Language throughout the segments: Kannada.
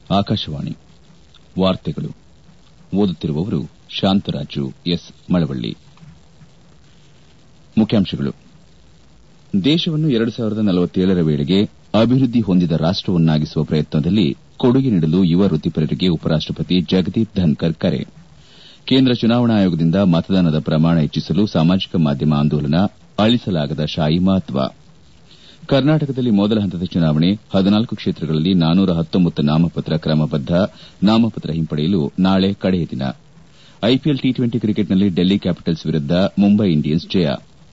ಆಕಾಶವಾಣಿ ವಾರ್ತೆಗಳು ಓದುತ್ತಿರುವವರು ಶಾಂತರಾಜು ಎಸ್ ಮಳವಳ್ಳಿ. ಮುಖ್ಯಾಂಶಗಳು. ದೇಶವನ್ನು 2047ರ ವೇಳೆಗೆ ಅಭಿವೃದ್ಧಿ ಹೊಂದಿದ ರಾಷ್ಟವನ್ನಾಗಿಸುವ ಪ್ರಯತ್ನದಲ್ಲಿ ಕೊಡುಗೆ ನೀಡಲು ಯುವ ವೃತ್ತಿಪರರಿಗೆ ಉಪರಾಷ್ಟಪತಿ ಜಗದೀಪ್ ಧನ್ಕರ್ ಕರೆ. ಕೇಂದ್ರ ಚುನಾವಣಾ ಆಯೋಗದಿಂದ ಮತದಾನದ ಪ್ರಮಾಣ ಹೆಚ್ಚಿಸಲು ಸಾಮಾಜಿಕ ಮಾಧ್ಯಮ ಆಂದೋಲನ, ಅಳಿಸಲಾಗದ ಶಾಯಿ ಮಹತ್ವ. ಕರ್ನಾಟಕದಲ್ಲಿ ಮೊದಲ ಹಂತದ ಚುನಾವಣೆ, 14 ಕ್ಷೇತ್ರಗಳಲ್ಲಿ 419 ನಾಮಪತ್ರ ಕ್ರಮಬದ್ದ. ನಾಮಪತ್ರ ಹಿಂಪಡೆಯಲು ನಾಳೆ ಕಡೆಯ ದಿನ. ಐಪಿಎಲ್ ಟಿ20 ಕ್ರಿಕೆಟ್ನಲ್ಲಿ ಡೆಲ್ಲಿ ಕ್ಯಾಪಿಟಲ್ಸ್ ವಿರುದ್ದ ಮುಂಬೈ ಇಂಡಿಯನ್ಸ್ ಜಯ.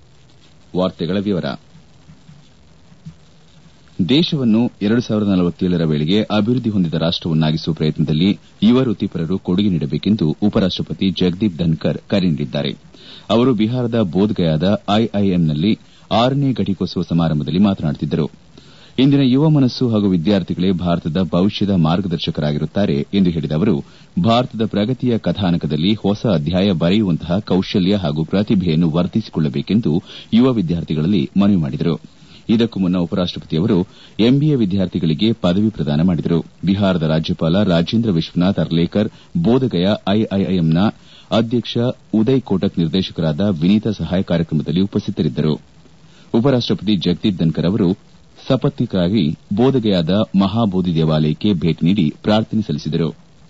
ದೇಶವನ್ನು 2047ರ ವೇಳೆಗೆ ಅಭಿವೃದ್ಧಿ ಹೊಂದಿದ ರಾಷ್ಟವನ್ನಾಗಿಸುವ ಪ್ರಯತ್ನದಲ್ಲಿ ಯುವ ವೃತ್ತಿಪರರು ಕೊಡುಗೆ ನೀಡಬೇಕೆಂದು ಉಪರಾಷ್ಟಪತಿ ಜಗದೀಪ್ ಧನ್ಕರ್ ಕರೆ ನೀಡಿದ್ದಾರೆ. ಅವರು ಬಿಹಾರದ ಬೋಧ್ಗಯಾದ ಐಐಎಂನಲ್ಲಿ 6ನೇ ಘಟಿಕೋತ್ಸವ ಸಮಾರಂಭದಲ್ಲಿ ಮಾತನಾಡುತ್ತಿದ್ದರು. ಇಂದಿನ ಯುವ ಮನಸ್ಸು ಹಾಗೂ ವಿದ್ಯಾರ್ಥಿಗಳೇ ಭಾರತದ ಭವಿಷ್ಯದ ಮಾರ್ಗದರ್ಶಕರಾಗಿರುತ್ತಾರೆ ಎಂದು ಹೇಳಿದ ಅವರು, ಭಾರತದ ಪ್ರಗತಿಯ ಕಥಾನಕದಲ್ಲಿ ಹೊಸ ಅಧ್ಯಾಯ ಬರೆಯುವಂತಹ ಕೌಶಲ್ಯ ಹಾಗೂ ಪ್ರತಿಭೆಯನ್ನು ವರ್ಧಿಸಿಕೊಳ್ಳಬೇಕೆಂದು ಯುವ ವಿದ್ಯಾರ್ಥಿಗಳಲ್ಲಿ ಮನವಿ ಮಾಡಿದರು. ಇದಕ್ಕೂ ಮುನ್ನ ಉಪರಾಷ್ಟಪತಿಯವರು ಎಂಬಿಎ ವಿದ್ಯಾರ್ಥಿಗಳಿಗೆ ಪದವಿ ಪ್ರದಾನ ಮಾಡಿದರು. ಬಿಹಾರದ ರಾಜ್ಯಪಾಲ ರಾಜೇಂದ್ರ ವಿಶ್ವನಾಥ್ ಅರ್ಲೇಕರ್, ಬೋಧಗಯಾ ಐಐಎಂನ ಅಧ್ಯಕ್ಷ ಉದಯ್ ಕೋಟಕ್, ನಿರ್ದೇಶಕರಾದ ವಿನೀತಾ ಸಹಾಯ್ ಕಾರ್ಯಕ್ರಮದಲ್ಲಿ ಉಪಸ್ಥಿತರಿದ್ದರು. ಉಪರಾಷ್ಟಪತಿ ಜಗದೀಪ್ ಧನ್ಕರ್ ಅವರು ಸಪತ್ನೀಕರಾಗಿ ಬೋಧಗಯಾದ ಮಹಾಬೋಧಿ ದೇವಾಲಯಕ್ಕೆ ಭೇಟಿ ನೀಡಿ ಪ್ರಾರ್ಥನೆ ಸಲ್ಲಿಸಿದರು.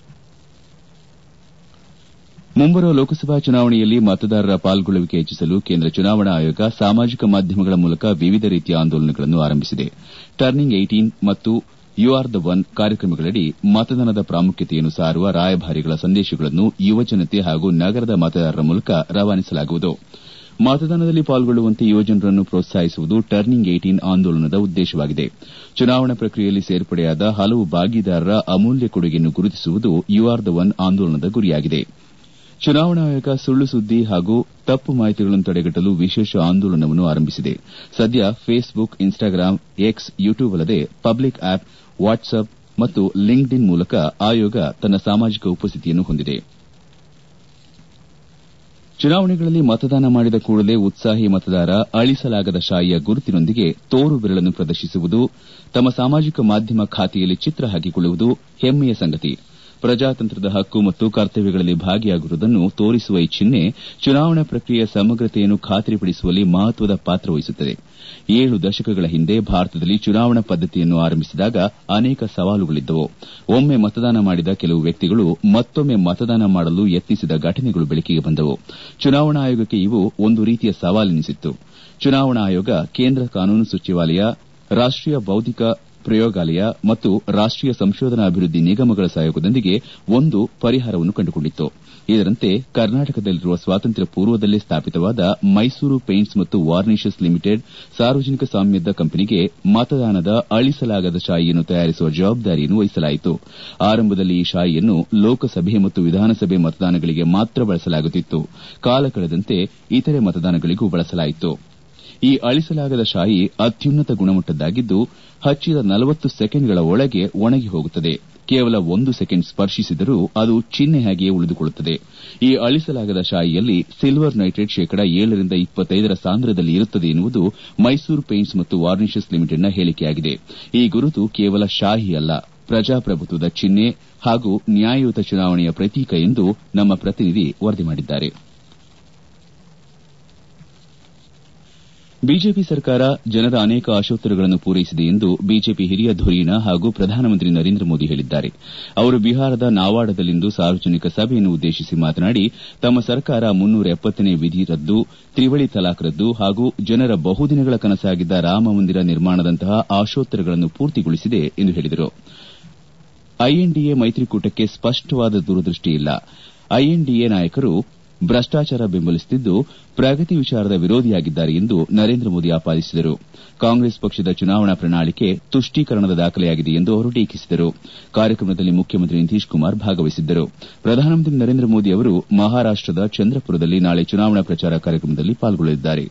ಮುಂಬರುವ ಲೋಕಸಭಾ ಚುನಾವಣೆಯಲ್ಲಿ ಮತದಾರರ ಪಾಲ್ಗೊಳ್ಳುವಿಕೆ ಹೆಚ್ಚಿಸಲು ಕೇಂದ್ರ ಚುನಾವಣಾ ಆಯೋಗ ಸಾಮಾಜಿಕ ಮಾಧ್ಯಮಗಳ ಮೂಲಕ ವಿವಿಧ ರೀತಿಯ ಆಂದೋಲನಗಳನ್ನು ಆರಂಭಿಸಿದೆ. ಟರ್ನಿಂಗ್ 18 ಮತ್ತು ಯು ಆರ್ ದ ಒನ್ ಕಾರ್ಯಕ್ರಮಗಳಡಿ ಮತದಾನದ ಪ್ರಾಮುಖ್ಯತೆಯನ್ನು ಸಾರುವ ರಾಯಭಾರಿಗಳ ಸಂದೇಶಗಳನ್ನು ಯುವಜನತೆ ಹಾಗೂ ನಗರದ ಮತದಾರರ ಮೂಲಕ ರವಾನಿಸಲಾಗುವುದು. ಮತದಾನದಲ್ಲಿ ಪಾಲ್ಗೊಳ್ಳುವಂತೆ ಯುವಜನರನ್ನು ಪ್ರೋತ್ಸಾಹಿಸುವುದು ಟರ್ನಿಂಗ್ 18 ಆಂದೋಲನದ ಉದ್ದೇಶವಾಗಿದೆ. ಚುನಾವಣಾ ಪ್ರಕ್ರಿಯೆಯಲ್ಲಿ ಸೇರ್ಪಡೆಯಾದ ಹಲವು ಭಾಗಿದಾರರ ಅಮೂಲ್ಯ ಕೊಡುಗೆಯನ್ನು ಗುರುತಿಸುವುದು ಯು ಆರ್ ದ ಒನ್ ಆಂದೋಲನದ ಗುರಿಯಾಗಿದೆ. ಚುನಾವಣಾ ಆಯೋಗ ಸುಳ್ಳು ಸುದ್ದಿ ಹಾಗೂ ತಪ್ಪು ಮಾಹಿತಿಗಳನ್ನು ತಡೆಗಟ್ಟಲು ವಿಶೇಷ ಆಂದೋಲನವನ್ನು ಆರಂಭಿಸಿದೆ. ಸದ್ಯ ಫೇಸ್ಬುಕ್, ಇನ್ಸ್ಟಾಗ್ರಾಂ, ಎಕ್ಸ್, ಯೂಟ್ಯೂಬ್ ಅಲ್ಲದೆ ಪಬ್ಲಿಕ್ ಆಪ್, ವಾಟ್ಸ್ಆಪ್ ಮತ್ತು ಲಿಂಕ್ಡ್ ಇನ್ ಮೂಲಕ ಆಯೋಗ ತನ್ನ ಸಾಮಾಜಿಕ ಉಪಸ್ಥಿತಿಯನ್ನು ಹೊಂದಿದೆ. ಚುನಾವಣೆಗಳಲ್ಲಿ ಮತದಾನ ಮಾಡಿದ ಕೂಡಲೇ ಉತ್ಸಾಹಿ ಮತದಾರ ಅಳಿಸಲಾಗದ ಶಾಯಿಯ ಗುರುತಿನೊಂದಿಗೆ ತೋರು ಬೆರಳನ್ನು ಪ್ರದರ್ಶಿಸುವುದು, ತಮ್ಮ ಸಾಮಾಜಿಕ ಮಾಧ್ಯಮ ಖಾತೆಯಲ್ಲಿ ಚಿತ್ರ ಹಾಕಿಕೊಳ್ಳುವುದು ಹೆಮ್ಮೆಯ ಸಂಗತಿ. ಪ್ರಜಾತಂತ್ರದ ಹಕ್ಕು ಮತ್ತು ಕರ್ತವ್ಯಗಳಲ್ಲಿ ಭಾಗಿಯಾಗಿರುವುದನ್ನು ತೋರಿಸುವ ಈ ಚಿಹ್ನೆ ಚುನಾವಣಾ ಪ್ರಕ್ರಿಯೆಯ ಸಮಗ್ರತೆಯನ್ನು ಖಾತರಿಪಡಿಸುವಲ್ಲಿ ಮಹತ್ವದ ಪಾತ್ರ ವಹಿಸುತ್ತದೆ. 7 ದಶಕಗಳ ಹಿಂದೆ ಭಾರತದಲ್ಲಿ ಚುನಾವಣಾ ಪದ್ದತಿಯನ್ನು ಆರಂಭಿಸಿದಾಗ ಅನೇಕ ಸವಾಲುಗಳಿದ್ದವು. ಒಮ್ಮೆ ಮತದಾನ ಮಾಡಿದ ಕೆಲವು ವ್ಯಕ್ತಿಗಳು ಮತ್ತೊಮ್ಮೆ ಮತದಾನ ಮಾಡಲು ಯತ್ನಿಸಿದ ಘಟನೆಗಳು ಬೆಳಕಿಗೆ ಬಂದವು. ಚುನಾವಣಾ ಆಯೋಗಕ್ಕೆ ಇವು ಒಂದು ರೀತಿಯ ಸವಾಲೆನಿಸಿತ್ತು. ಚುನಾವಣಾ ಆಯೋಗ ಕೇಂದ್ರ ಕಾನೂನು ಸಚಿವಾಲಯ, ರಾಷ್ಟೀಯ ಬೌದ್ಧಿಕ ಪ್ರಯೋಗಾಲಯ ಮತ್ತು ರಾಷ್ಟೀಯ ಸಂಶೋಧನಾ ಅಭಿವೃದ್ಧಿ ನಿಗಮಗಳ ಸಹಯೋಗದೊಂದಿಗೆ ಒಂದು ಪರಿಹಾರವನ್ನು ಕಂಡುಕೊಂಡಿತ್ತು. ಇದರಂತೆ ಕರ್ನಾಟಕದಲ್ಲಿರುವ ಸ್ವಾತಂತ್ರ್ಯ ಪೂರ್ವದಲ್ಲೇ ಸ್ಥಾಪಿತವಾದ ಮೈಸೂರು ಪೇಂಟ್ಸ್ ಮತ್ತು ವಾರ್ನಿಷಸ್ ಲಿಮಿಟೆಡ್ ಸಾರ್ವಜನಿಕ ಸ್ವಾಮ್ಯದ ಕಂಪನಿಗೆ ಮತದಾನದ ಅಳಿಸಲಾಗದ ಶಾಯಿಯನ್ನು ತಯಾರಿಸುವ ಜವಾಬ್ದಾರಿಯನ್ನು ವಹಿಸಲಾಯಿತು. ಆರಂಭದಲ್ಲಿ ಈ ಶಾಯಿಯನ್ನು ಲೋಕಸಭೆ ಮತ್ತು ವಿಧಾನಸಭೆ ಮತದಾನಗಳಿಗೆ ಮಾತ್ರ ಬಳಸಲಾಗುತ್ತಿತ್ತು. ಕಾಲ ಕಳೆದಂತೆ ಇತರೆ ಮತದಾನಗಳಿಗೂ ಬಳಸಲಾಯಿತು. ಈ ಅಳಿಸಲಾಗದ ಶಾಯಿ ಅತ್ಯುನ್ನತ ಗುಣಮಟ್ಟದ್ದಾಗಿದ್ದು, ಹಚ್ಚಿದ 40 ಸೆಕೆಂಡ್ಗಳ ಒಳಗೆ ಒಣಗಿ ಹೋಗುತ್ತದೆ. ಕೇವಲ 1 ಸೆಕೆಂಡ್ ಸ್ಪರ್ಶಿಸಿದರೂ ಅದು ಚಿಹ್ನೆಯಾಗಿಯೇ ಉಳಿದುಕೊಳ್ಳುತ್ತದೆ. ಈ ಅಳಿಸಲಾಗದ ಶಾಯಿಯಲ್ಲಿ ಸಿಲ್ವರ್ ನೈಟ್ರೇಟ್ ಶೇಕಡಾ 7ರಿಂದ 25 ಸಾಂದ್ರದಲ್ಲಿ ಇರುತ್ತದೆ ಎನ್ನುವುದು ಮೈಸೂರು ಪೇಂಟ್ಸ್ ಮತ್ತು ವಾರ್ನಿಷಸ್ ಲಿಮಿಟೆಡ್ನ ಹೇಳಿಕೆಯಾಗಿದೆ. ಈ ಗುರುತು ಕೇವಲ ಶಾಯಿ ಅಲ್ಲ, ಪ್ರಜಾಪ್ರಭುತ್ವದ ಚಿಹ್ನೆ ಹಾಗೂ ನ್ಯಾಯಯುತ ಚುನಾವಣೆಯ ಪ್ರತೀಕ ಎಂದು ನಮ್ಮ ಪ್ರತಿನಿಧಿ ವರದಿ ಮಾಡಿದ್ದಾರೆ. ಬಿಜೆಪಿ ಸರ್ಕಾರ ಜನರ ಅನೇಕ ಆಶೋತ್ತರಗಳನ್ನು ಪೂರೈಸಿದೆ ಎಂದು ಬಿಜೆಪಿ ಹಿರಿಯ ಧುರೀಣ ಹಾಗೂ ಪ್ರಧಾನಮಂತ್ರಿ ನರೇಂದ್ರ ಮೋದಿ ಹೇಳಿದ್ದಾರೆ. ಅವರು ಬಿಹಾರದ ನಾವಾಡಾದಲ್ಲಿಂದು ಸಾರ್ವಜನಿಕ ಸಭೆಯನ್ನು ಉದ್ದೇಶಿಸಿ ಮಾತನಾಡಿ, ತಮ್ಮ ಸರ್ಕಾರ 370ನೇ ವಿಧಿ ರದ್ದು, ತ್ರಿವಳಿ ತಲಾಖ್ ರದ್ದು ಹಾಗೂ ಜನರ ಬಹುದಿನಗಳ ಕನಸಾಗಿದ್ದ ರಾಮ ಮಂದಿರ ನಿರ್ಮಾಣದಂತಹ ಆಶೋತ್ತರಗಳನ್ನು ಪೂರ್ತಿಗೊಳಿಸಿದೆ ಎಂದು ಹೇಳಿದರು. ಐಎನ್ಡಿಎ ಮೈತ್ರಿಕೂಟಕ್ಕೆ ಸ್ಪಷ್ಟವಾದ ದೂರದೃಷ್ಟಿ ಇಲ್ಲ. ಐಎನ್ಡಿಎ ನಾಯಕರು ಭ್ರಷ್ಟಾಚಾರ ಬೆಂಬಲಿಸುತ್ತಿದ್ದು, ಪ್ರಗತಿ ವಿಚಾರದ ವಿರೋಧಿಯಾಗಿದ್ದಾರೆ ಎಂದು ನರೇಂದ್ರ ಮೋದಿ ಆಪಾದಿಸಿದರು. ಕಾಂಗ್ರೆಸ್ ಪಕ್ಷದ ಚುನಾವಣಾ ಪ್ರಣಾಳಿಕೆ ತುಷ್ಟೀಕರಣದ ದಾಖಲೆಯಾಗಿದೆ ಎಂದು ಅವರು ಟೀಕಿಸಿದರು. ಕಾರ್ಯಕ್ರಮದಲ್ಲಿ ಮುಖ್ಯಮಂತ್ರಿ ನಿತೀಶ್ ಕುಮಾರ್ ಭಾಗವಹಿಸಿದ್ದರು. ಪ್ರಧಾನಮಂತ್ರಿ ನರೇಂದ್ರ ಮೋದಿ ಅವರು ಮಹಾರಾಷ್ಟದ ಚಂದ್ರಪುರದಲ್ಲಿ ನಾಳೆ ಚುನಾವಣಾ ಪ್ರಚಾರ ಕಾರ್ಯಕ್ರಮದಲ್ಲಿ ಪಾಲ್ಗೊಳ್ಳಲಿದ್ದಾರೆ.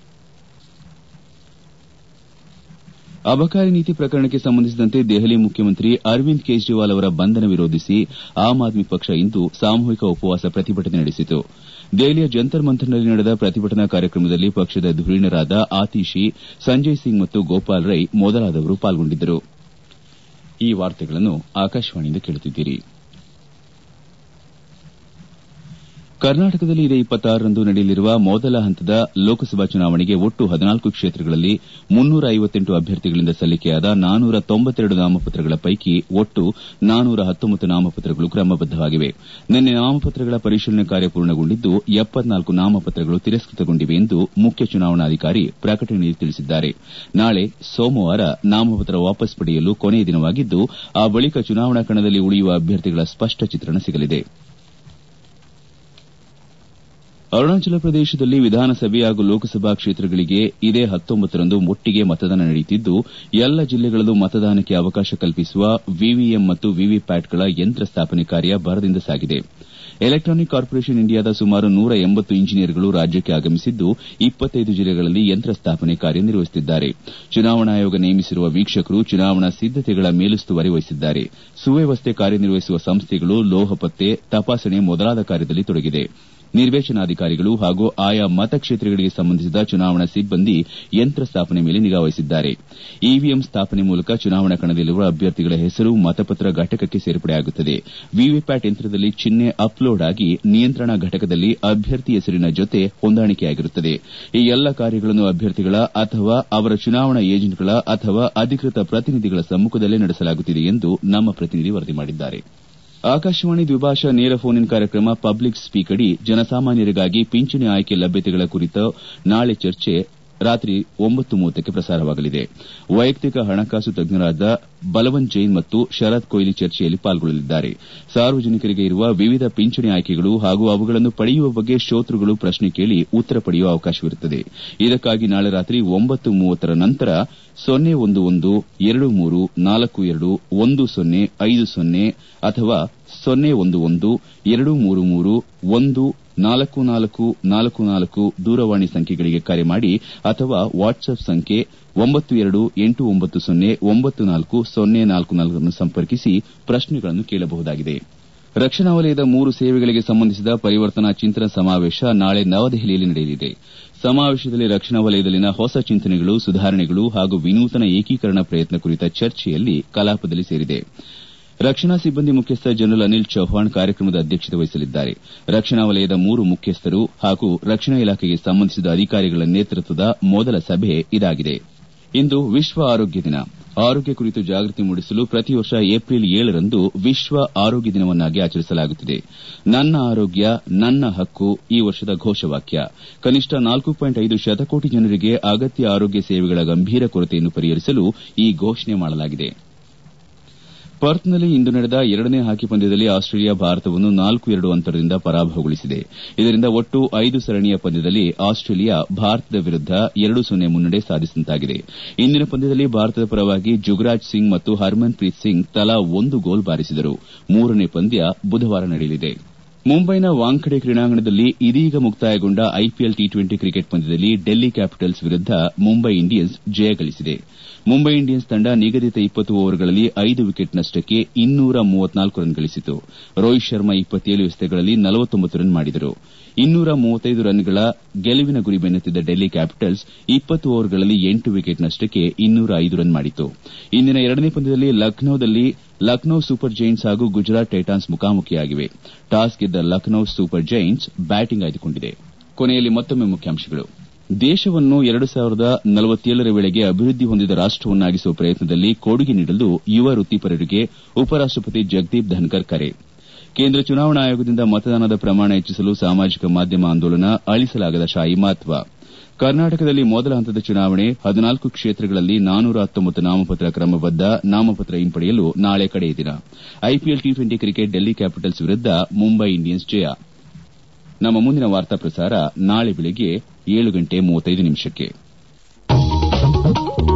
ಅಬಕಾರಿ ನೀತಿ ಪ್ರಕರಣಕ್ಕೆ ಸಂಬಂಧಿಸಿದಂತೆ ದೆಹಲಿ ಮುಖ್ಯಮಂತ್ರಿ ಅರವಿಂದ್ ಕೇಜ್ರಿವಾಲ್ ಅವರ ಬಂಧನ ವಿರೋಧಿಸಿ ಆಮ್ ಆದ್ಮಿ ಪಕ್ಷ ಇಂದು ಸಾಮೂಹಿಕ ಉಪವಾಸ ಪ್ರತಿಭಟನೆ ನಡೆಸಿತು. ದೆಹಲಿಯ ಜಂತರ್ ಮಂತರ್ನಲ್ಲಿ ನಡೆದ ಪ್ರತಿಭಟನಾ ಕಾರ್ಯಕ್ರಮದಲ್ಲಿ ಪಕ್ಷದ ಧುರೀಣರಾದ ಆತಿಶಿ, ಸಂಜಯ್ ಸಿಂಗ್ ಮತ್ತು ಗೋಪಾಲ್ ರೈ ಮೊದಲಾದವರು ಪಾಲ್ಗೊಂಡಿದ್ದರು. ಈ ವಾರ್ತೆಗಳನ್ನು ಆಕಾಶವಾಣಿಯಿಂದ ಕೇಳುತ್ತಿದ್ದೀರಿ. ಕರ್ನಾಟಕದಲ್ಲಿ ಇದೇ 26ರಂದು ನಡೆಯಲಿರುವ ಮೊದಲ ಹಂತದ ಲೋಕಸಭಾ ಚುನಾವಣೆಗೆ ಒಟ್ಟು 14 ಕ್ಷೇತ್ರಗಳಲ್ಲಿ 358 ಅಭ್ಯರ್ಥಿಗಳಿಂದ ಸಲ್ಲಿಕೆಯಾದ 492 ನಾಮಪತ್ರಗಳ ಪೈಕಿ ಒಟ್ಟು 419 ನಾಮಪತ್ರಗಳು ಕ್ರಮಬದ್ದವಾಗಿವೆ. ನಿನ್ನೆ ನಾಮಪತ್ರಗಳ ಪರಿಶೀಲನೆ ಕಾರ್ಯ ಪೂರ್ಣಗೊಂಡಿದ್ದು 74 ನಾಮಪತ್ರಗಳು ತಿರಸ್ಕೃತಗೊಂಡಿವೆ ಎಂದು ಮುಖ್ಯ ಚುನಾವಣಾಧಿಕಾರಿ ಪ್ರಕಟಣೆಯಲ್ಲಿ ತಿಳಿಸಿದ್ದಾರೆ. ನಾಳೆ ಸೋಮವಾರ ನಾಮಪತ್ರ ವಾಪಸ್ ಪಡೆಯಲು ಕೊನೆಯ ದಿನವಾಗಿದ್ದು, ಆ ಬಳಿಕ ಚುನಾವಣಾ ಕಣದಲ್ಲಿ ಉಳಿಯುವ ಅಭ್ಯರ್ಥಿಗಳ ಸ್ಪಷ್ಟ ಚಿತ್ರಣ ಸಿಗಲಿದೆ. ಅರುಣಾಚಲ ಪ್ರದೇಶದಲ್ಲಿ ವಿಧಾನಸಭೆ ಹಾಗೂ ಲೋಕಸಭಾ ಕ್ಷೇತ್ರಗಳಿಗೆ ಇದೇ 19ರಂದು ಒಟ್ಟಿಗೆ ಮತದಾನ ನಡೆಯುತ್ತಿದ್ದು, ಎಲ್ಲ ಜಿಲ್ಲೆಗಳಲ್ಲೂ ಮತದಾನಕ್ಕೆ ಅವಕಾಶ ಕಲ್ಪಿಸುವ ವಿವಿಎಂ ಮತ್ತು ವಿವಿಪ್ಯಾಟ್ಗಳ ಯಂತ್ರ ಸ್ಥಾಪನೆ ಕಾರ್ಯ ಭರದಿಂದ ಸಾಗಿದೆ. ಎಲೆಕ್ಟಾನಿಕ್ ಕಾರ್ಪೊರೇಷನ್ ಇಂಡಿಯಾದ ಸುಮಾರು 180 ಇಂಜಿನಿಯರ್ಗಳು ರಾಜ್ಯಕ್ಕೆ ಆಗಮಿಸಿದ್ದು, 25 ಜಿಲ್ಲೆಗಳಲ್ಲಿ ಯಂತ್ರ ಸ್ಥಾಪನೆ ಕಾರ್ಯ ನಿರ್ವಹಿಸುತ್ತಿದ್ದಾರೆ. ಚುನಾವಣಾ ಆಯೋಗ ನೇಮಿಸಿರುವ ವೀಕ್ಷಕರು ಚುನಾವಣಾ ಸಿದ್ದತೆಗಳ ಮೇಲುಸ್ತುವಾರಿ ವಹಿಸಿದ್ದಾರೆ. ಸುವ್ಯವಸ್ಥೆ ಕಾರ್ಯನಿರ್ವಹಿಸುವ ಸಂಸ್ಥೆಗಳು ಲೋಹ ಪತ್ತೆ, ತಪಾಸಣೆ ಮೊದಲಾದ ಕಾರ್ಯದಲ್ಲಿ ತೊಡಗಿದೆ. ನಿರ್ವೇಶನಾಧಿಕಾರಿಗಳು ಹಾಗೂ ಆಯಾ ಮತಕ್ಷೇತ್ರಗಳಿಗೆ ಸಂಬಂಧಿಸಿದ ಚುನಾವಣಾ ಸಿಬ್ಬಂದಿ ಯಂತ್ರ ಸ್ಥಾಪನೆ ಮೇಲೆ ನಿಗಾ ವಹಿಸಿದ್ದಾರೆ. ಇವಿಎಂ ಸ್ಥಾಪನೆ ಮೂಲಕ ಚುನಾವಣಾ ಕಣದಲ್ಲಿರುವ ಅಭ್ಯರ್ಥಿಗಳ ಹೆಸರು ಮತಪತ್ರ ಘಟಕಕ್ಕೆ ಸೇರ್ಪಡೆಯಾಗುತ್ತದೆ. ವಿವಿಪ್ಯಾಟ್ ಯಂತ್ರದಲ್ಲಿ ಚಿಹ್ನೆ ಅಪ್ಲೋಡ್ ಆಗಿ ನಿಯಂತ್ರಣಾ ಘಟಕದಲ್ಲಿ ಅಭ್ಯರ್ಥಿ ಹೆಸರಿನ ಜೊತೆ ಹೊಂದಾಣಿಕೆಯಾಗಿರುತ್ತದೆ. ಈ ಎಲ್ಲ ಕಾರ್ಯಗಳನ್ನು ಅಭ್ಯರ್ಥಿಗಳ ಅಥವಾ ಅವರ ಚುನಾವಣಾ ಏಜೆಂಟ್ಗಳ ಅಥವಾ ಅಧಿಕೃತ ಪ್ರತಿನಿಧಿಗಳ ಸಮ್ಮುಖದಲ್ಲೇ ನಡೆಸಲಾಗುತ್ತಿದೆ ಎಂದು ನಮ್ಮ ಪ್ರತಿನಿಧಿ ವರದಿ ಮಾಡಿದ್ದಾರೆ. ಆಕಾಶವಾಣಿ ದ್ವಿಭಾಷಾ ನೇರ ಫೋನ್ ಇನ್ ಕಾರ್ಯಕ್ರಮ ಪಬ್ಲಿಕ್ ಸ್ಪೀಕ್ ಅಡಿ ಜನಸಾಮಾನ್ಯರಿಗಾಗಿ ಪಿಂಚಣಿ ಆಯ್ಕೆ ಲಭ್ಯತೆಗಳ ಕುರಿತ ನಾಳೆ ಚರ್ಚೆ ರಾತ್ರಿ 9:30ಕ್ಕೆ ಪ್ರಸಾರವಾಗಲಿದೆ. ವೈಯಕ್ತಿಕ ಹಣಕಾಸು ತಜ್ಞರಾದ ಬಲವಂತ್ ಜೈನ್ ಮತ್ತು ಶರದ್ ಕೊಹ್ಲಿ ಚರ್ಚೆಯಲ್ಲಿ ಪಾಲ್ಗೊಳ್ಳಲಿದ್ದಾರೆ. ಸಾರ್ವಜನಿಕರಿಗೆ ಇರುವ ವಿವಿಧ ಪಿಂಚಣಿ ಆಯ್ಕೆಗಳು ಹಾಗೂ ಅವುಗಳನ್ನು ಪಡೆಯುವ ಬಗ್ಗೆ ಶ್ರೋತೃಗಳು ಪ್ರಶ್ನೆ ಕೇಳಿ ಉತ್ತರ ಪಡೆಯುವ ಅವಕಾಶವಿರುತ್ತದೆ. ಇದಕ್ಕಾಗಿ ನಾಳೆ ರಾತ್ರಿ 9:30ರ ನಂತರ 011-2342-1050 ಅಥವಾ 011-233-14444 ದೂರವಾಣಿ ಸಂಖ್ಯೆಗಳಿಗೆ ಕರೆ ಮಾಡಿ ಅಥವಾ ವಾಟ್ಸ್ಆಪ್ ಸಂಖ್ಯೆ 9289094044 ಅನ್ನು ಸಂಪರ್ಕಿಸಿ ಪ್ರಶ್ನೆಗಳನ್ನು ಕೇಳಬಹುದಾಗಿದೆ. ರಕ್ಷಣಾ ವಲಯದ 3 ಸೇವೆಗಳಿಗೆ ಸಂಬಂಧಿಸಿದ ಪರಿವರ್ತನಾ ಚಿಂತನ ಸಮಾವೇಶ ನಾಳೆ ನವದೆಹಲಿಯಲ್ಲಿ ನಡೆಯಲಿದೆ. ಸಮಾವೇಶದಲ್ಲಿ ರಕ್ಷಣಾ ವಲಯದಲ್ಲಿನ ಹೊಸ ಚಿಂತನೆಗಳು, ಸುಧಾರಣೆಗಳು ಹಾಗೂ ವಿನೂತನ ಏಕೀಕರಣ ಪ್ರಯತ್ನ ಕುರಿತ ಚರ್ಚೆಯಲ್ಲಿ ಕಲಾಪದಲ್ಲಿ ಸೇರಿದೆ. ರಕ್ಷಣಾ ಸಿಬ್ಬಂದಿ ಮುಖ್ಯಸ್ಥ ಜನರಲ್ ಅನಿಲ್ ಚೌಹಾಣ್ ಕಾರ್ಯಕ್ರಮದ ಅಧ್ಯಕ್ಷತೆ ವಹಿಸಲಿದ್ದಾರೆ. ರಕ್ಷಣಾ ವಲಯದ 3 ಮುಖ್ಯಸ್ಥರು ಹಾಗೂ ರಕ್ಷಣಾ ಇಲಾಖೆಗೆ ಸಂಬಂಧಿಸಿದ ಅಧಿಕಾರಿಗಳ ನೇತೃತ್ವದ ಮೊದಲ ಸಭೆ ಇದಾಗಿದೆ. ಇಂದು ವಿಶ್ವ ಆರೋಗ್ಯ ದಿನ. ಆರೋಗ್ಯ ಕುರಿತು ಜಾಗೃತಿ ಮೂಡಿಸಲು ಪ್ರತಿ ವರ್ಷ ಏಪ್ರಿಲ್ 7ರಂದು ವಿಶ್ವ ಆರೋಗ್ಯ ದಿನವನ್ನಾಗಿ ಆಚರಿಸಲಾಗುತ್ತಿದೆ. ನನ್ನ ಆರೋಗ್ಯ ನನ್ನ ಹಕ್ಕು ಈ ವರ್ಷದ ಘೋಷವಾಕ್ಯ. ಕನಿಷ್ಠ 4.5 ಶತಕೋಟಿ ಜನರಿಗೆ ಅಗತ್ಯ ಆರೋಗ್ಯ ಸೇವೆಗಳ ಗಂಭೀರ ಕೊರತೆಯನ್ನು ಪರಿಹರಿಸಲು ಈ ಘೋಷಣೆ ಮಾಡಲಾಗಿದೆ. ಪರ್ತ್ನಲ್ಲಿ ಇಂದು ನಡೆದ 2ನೇ ಹಾಕಿ ಪಂದ್ಯದಲ್ಲಿ ಆಸ್ಟ್ರೇಲಿಯಾ ಭಾರತವನ್ನು 4-2 ಅಂತರದಿಂದ ಪರಾಭವಗೊಳಿಸಿದೆ. ಇದರಿಂದ ಒಟ್ಟು 5 ಸರಣಿಯ ಪಂದ್ಯದಲ್ಲಿ ಆಸ್ಟ್ರೇಲಿಯಾ ಭಾರತದ ವಿರುದ್ದ 2-0 ಮುನ್ನಡೆ ಸಾಧಿಸಿದಂತಾಗಿದೆ. ಇಂದಿನ ಪಂದ್ಯದಲ್ಲಿ ಭಾರತದ ಪರವಾಗಿ ಜುಗರಾಜ್ ಸಿಂಗ್ ಮತ್ತು ಹರ್ಮನ್ ಪ್ರೀತ್ ಸಿಂಗ್ ತಲಾ 1 ಗೋಲ್ ಬಾರಿಸಿದರು. 3ನೇ ಪಂದ್ಯ ಬುಧವಾರ ನಡೆಯಲಿದೆ. ಮುಂಬೈನ ವಾಂಖೆಡೆ ಕ್ರೀಡಾಂಗಣದಲ್ಲಿ ಇದೀಗ ಮುಕ್ತಾಯಗೊಂಡ ಐಪಿಎಲ್ ಟಿ20 ಕ್ರಿಕೆಟ್ ಪಂದ್ಯದಲ್ಲಿ ಡೆಲ್ಲಿ ಕ್ಯಾಪಿಟಲ್ಸ್ ವಿರುದ್ದ ಮುಂಬೈ ಇಂಡಿಯನ್ಸ್ ಜಯ ಗಳಿಸಿದೆ. ಮುಂಬೈ ಇಂಡಿಯನ್ಸ್ ತಂಡ ನಿಗದಿತ 20 ಓವರ್ಗಳಲ್ಲಿ 5 ವಿಕೆಟ್ ನಷ್ಟಕ್ಕೆ 234 ರನ್ ಗಳಿಸಿತು. ರೋಹಿತ್ ಶರ್ಮಾ 27 ಎಸೆತಗಳಲ್ಲಿ 49 ರನ್ ಮಾಡಿದರು. 235 ರನ್ಗಳ ಗೆಲುವಿನ ಗುರಿ ಬೆನ್ನತ್ತಿದ್ದ ಡೆಲ್ಲಿ ಕ್ಯಾಪಿಟಲ್ಸ್ 20 ಓವರ್ಗಳಲ್ಲಿ 8 ವಿಕೆಟ್ ನಷ್ಟಕ್ಕೆ 205 ರನ್ ಮಾಡಿತು. ಇಂದಿನ 2ನೇ ಪಂದ್ಯದಲ್ಲಿ ಲಕ್ನೋ ಸೂಪರ್ ಜೈಂಟ್ಸ್ ಹಾಗೂ ಗುಜರಾತ್ ಟೈಟಾನ್ಸ್ ಮುಖಾಮುಖಿಯಾಗಿವೆ. ಟಾಸ್ ಗೆದ್ದ ಲಕ್ನೋ ಸೂಪರ್ ಜೈಂಟ್ಸ್ ಬ್ಯಾಟಿಂಗ್ ಆಯ್ದುಕೊಂಡಿದೆ. ಕೊನೆಯಲ್ಲಿ ಮತ್ತೊಮ್ಮೆ ಮುಖ್ಯಾಂಶಗಳು. ದೇಶವನ್ನು 2047ರ ವೇಳೆಗೆ ಅಭಿವೃದ್ಧಿ ಹೊಂದಿದ ರಾಷ್ಟವನ್ನಾಗಿಸುವ ಪ್ರಯತ್ನದಲ್ಲಿ ಕೊಡುಗೆ ನೀಡಲು ಯುವ ವೃತ್ತಿಪರರಿಗೆ ಉಪರಾಷ್ಟಪತಿ ಜಗದೀಪ್ ಧನ್ಕರ್ ಕರೆ. ಕೇಂದ್ರ ಚುನಾವಣಾ ಆಯೋಗದಿಂದ ಮತದಾನದ ಪ್ರಮಾಣ ಹೆಚ್ಚಿಸಲು ಸಾಮಾಜಿಕ ಮಾಧ್ಯಮ ಆಂದೋಲನ, ಅಳಿಸಲಾಗದ ಶಾಯಿ ಮಹತ್ವ. ಕರ್ನಾಟಕದಲ್ಲಿ ಮೊದಲ ಹಂತದ ಚುನಾವಣೆ 14 ಕ್ಷೇತ್ರಗಳಲ್ಲಿ 419 ನಾಮಪತ್ರ ಕ್ರಮಬದ್ದ. ನಾಮಪತ್ರ ಹಿಂಪಡೆಯಲು ನಾಳೆ ಕಡೆಯ ದಿನ. ಐಪಿಎಲ್ ಟಿ20 ಕ್ರಿಕೆಟ್ ಡೆಲ್ಲಿ ಕ್ಯಾಪಿಟಲ್ಸ್ ವಿರುದ್ದ ಮುಂಬೈ ಇಂಡಿಯನ್ಸ್ ಜಯ. ನಮ್ಮ ಮುಂದಿನ ವಾರ್ತಾ ಪ್ರಸಾರ ನಾಳೆ ಬೆಳಗ್ಗೆ 7:35